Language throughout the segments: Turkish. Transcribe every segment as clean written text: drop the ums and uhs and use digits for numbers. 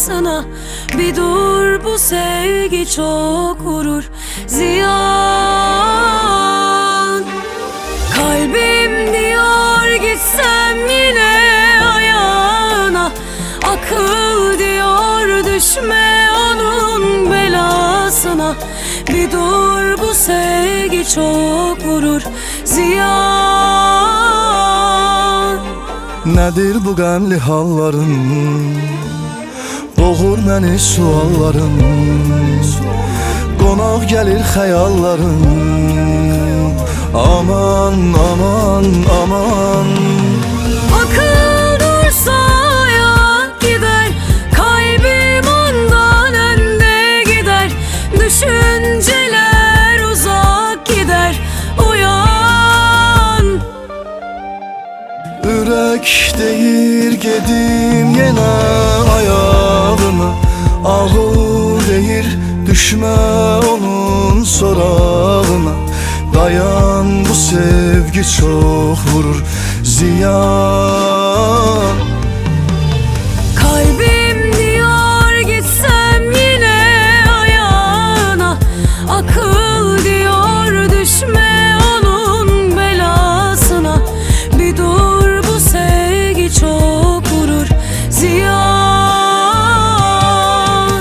belasına. Bir dur, bu sevgi çok vurur ziyan. Kalbim diyor gitsem yine ayağına, akıl diyor düşme onun belasına. Bir dur, bu sevgi çok vurur ziyan. Nedir bu qəmli halların, boğur məni sualların. Qonaq gəlir xəyalların, aman aman aman. Akıl dursa hayat gider, kalbim ondan önde gider. Düşünceler uzak gider, uyan. Ürək deyir gedim yenə ayağına, ağıl deyir düşmə onun sorağına. Dayan, bu sevgi çok vurur ziyan. Kalbim diyor gitsem yine ayağına, akıl diyor düşme onun belasına. Bir dur, bu sevgi çok vurur ziyan.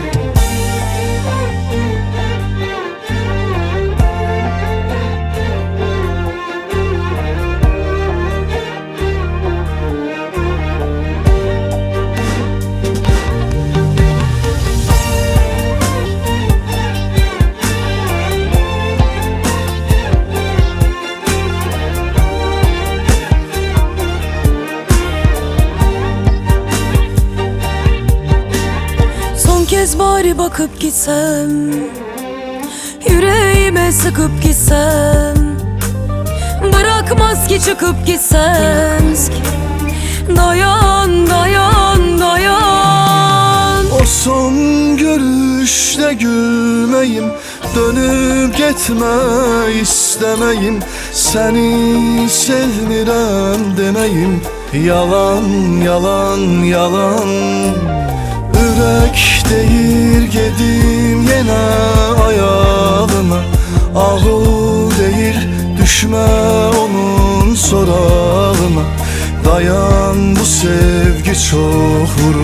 Son kez bari bakıp gitsem, yüreğime sıkıp gitsem. Bırakmaz ki çıkıp gitsem. Dayan, dayan, dayan. O son görüşte gülmeyim, dönüp gitme istemeyim. Seni sevmirəm demeyim, yalan, yalan, yalan. Ürək deyir gedim yenə ayağına, ağıl deyir düşmə onun sorağına. Dayan, bu sevgi çok vurur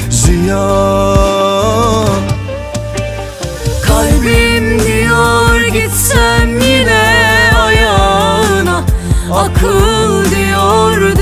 ziyan. Kalbim diyor gitsem yine ayağına, akıl diyor